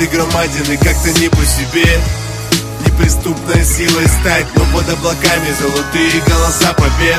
ты громаден и как-то не по себе. Неприступной силой стать, но под облаками золотые голоса побед.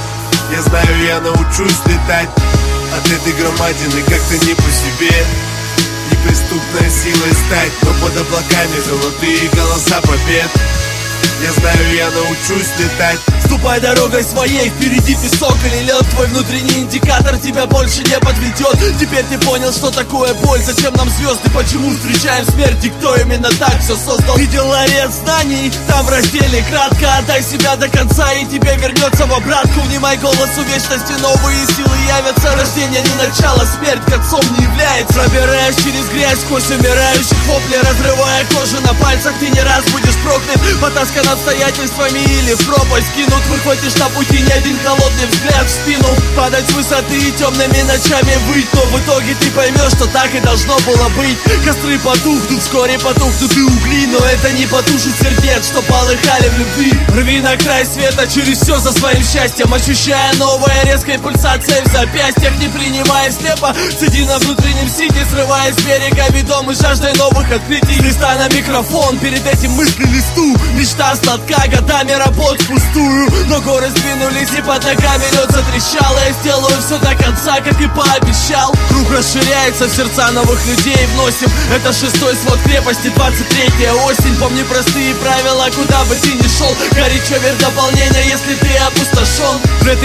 Я знаю, я научусь летать, а ты громаден и как-то не по себе. Неприступной силой стать, но под облаками золотые голоса побед. Я знаю, я научусь летать. Ступай дорогой своей, впереди песок или лед. Твой внутренний индикатор тебя больше не подведет. Теперь ты понял, что такое боль, зачем нам звезды, почему встречаем смерть и кто именно так все создал. Видел ларец знаний, там в разделе кратко. Отдай себя до конца и тебе вернется в обратку. Внимай голосу вечности, новые силы явятся. Рождение не начало, смерть концом не является. Пробираешь через грязь сквозь умирающих вопли, разрывая кожу на пальцах, ты не раз будешь проклят. Потаскан обстоятельствами или в пропасть кинут. Выхватишь на пути не один холодный взгляд в спину. Падать с высоты и темными ночами выть. Но в итоге ты поймешь, что так и должно было быть. Костры потухнут, вскоре потухнут и угли. Но это не потушит сердец, что полыхали в любви. Рви на край света через все за своим счастьем, ощущая новое резкой пульсацией в запястьях. Не принимая слепо, сиди на внутреннем сиде, срываясь с берега, ведомый жаждой новых открытий. С листа на микрофон, перед этим мысли листу. Мечта сладка, годами работ впустую. Но горы сдвинулись и под ногами лед затрещал. И я сделаю все до конца, как и пообещал. Круг расширяется, в сердца новых людей вносим. Это 6-й свод крепости, 23-я осень. Помни простые правила, куда бы ты ни шел. Горячо верь в дополнение, если ты опустошен.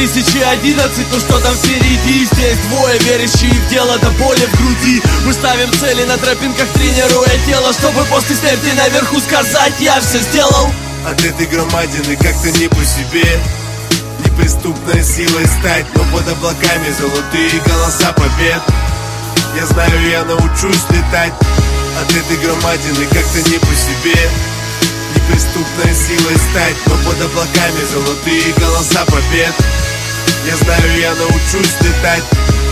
2011, ну что там впереди? Здесь двое, верящие в дело до боли в груди. Мы ставим цели на тропинках, тренируя тело, чтобы после смерти наверху сказать: я все сделал. А ты громаден и как-то не по себе. Неприступной силой стать, но под облаками золотые голоса побед. Я знаю, я научусь летать, а ты громаден и как-то не по себе. Неприступной силой стать, но под облаками золотые голоса побед. Я знаю, я научусь летать.